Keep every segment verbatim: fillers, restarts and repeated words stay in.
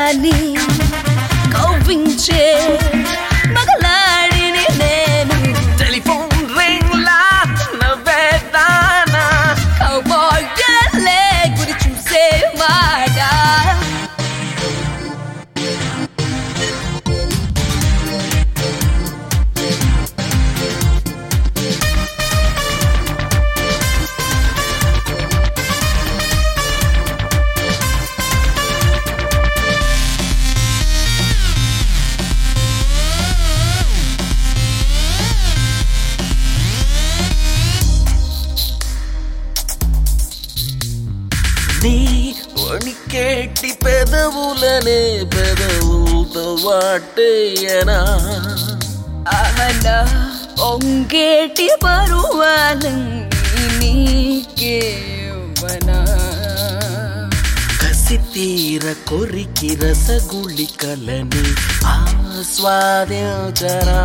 చిన్నదాన్ని కవ్వించే మగలాడిని నేను టెలిఫోన్ రింగ్ లా నవ్వేదానా కౌబాయ్ గర్లే గురి చూసే మాట నీ వణికేటి పెదవులనే పెదవులతో వాటేయనా అహనా పొంగేటి పరువాలన్నీ నీకేవనా కసి తీర కొరికి రసగుళికలని ఆస్వాదించరా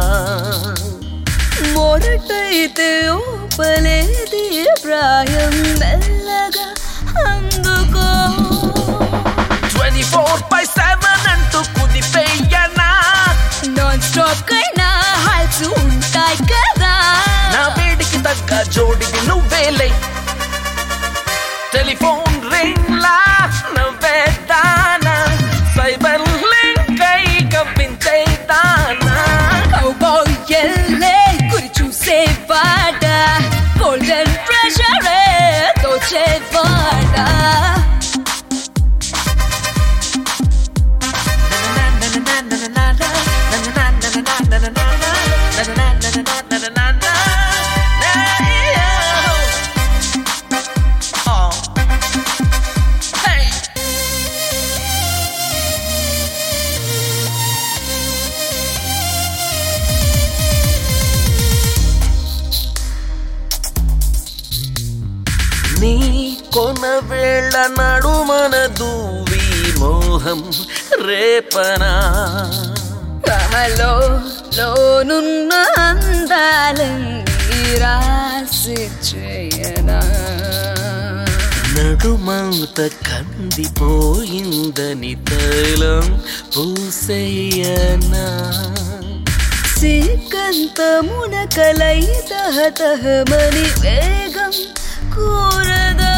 మొరటైతే ఓపలేది ప్రాయం మెల్లగా అందుకో ట్వంటీ ఫోర్ బై సెవెన్ అంటూ కుదిపేయనా నాన్ స్టాప్ కైనా హాల్స్ ఉంటాయి కదా నా వేడికి తగ్గ జోడికి నువ్వేలే టెలిఫోన్ రింగ్ లా నవ్వేదానా సైబర్ లింక్ అయి కవ్వించేదానా కౌబాయ్ ఎల్లే గురి చూసే పాట గోల్డెన్ ట్రెజరే దోచే పాట నీ కొన వేళ నడుమన దూవి మోహం రేపనా కహలో లోనున్న అందాలన్నీ రాసి చేయనా నడుమంత కందిపోయిందని తైలం పూసయ్యనా సికంత మునకలై తహతహమని వేగం కూరదా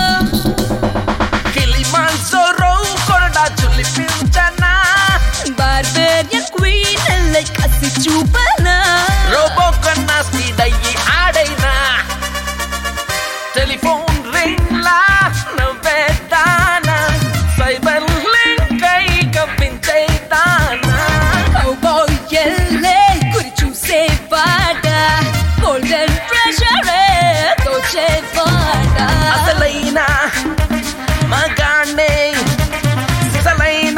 కిలిమాంజారో కొరడా చులిపించనా బార్బేరియన్ క్వీన్ అల్లై కసి చూపనా రోబో కన్నా స్పీడ్ అయ్యి ఆడైనా టెలిఫోన్ రింగ్ లా నవ్వేదానా సైబర్ లింక్ అయి కవ్వించేదానా కౌబాయ్ ఎల్లే గురి చూసే పాట గోల్డెన్ ట్రెజరే దోచే పాట అసలైన మగాణ్ణే అసలైన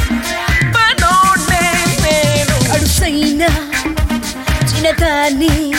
పనోడ్నే నేను అడుసైన చిన్నదాన్ని